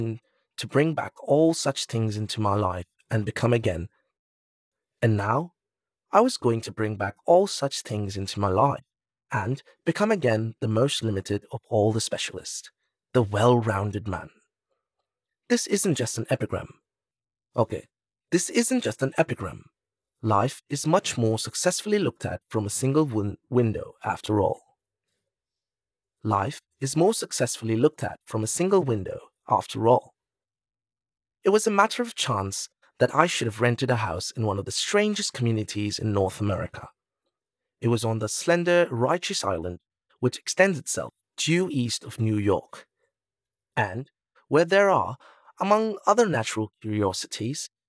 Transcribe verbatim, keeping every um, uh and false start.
to bring back all such things into my life and become again. And now I was going to bring back all such things into my life and become again the most limited of all the specialists, the well rounded man. This isn't just an epigram. Okay, this isn't just an epigram. Life is much more successfully looked at from a single win- window after all. Life is more successfully looked at from a single window after all. It was a matter of chance that I should have rented a house in one of the strangest communities in North America. It was on the slender Righteous Island, which extends itself due east of New York, and where there are, among other natural curiosities,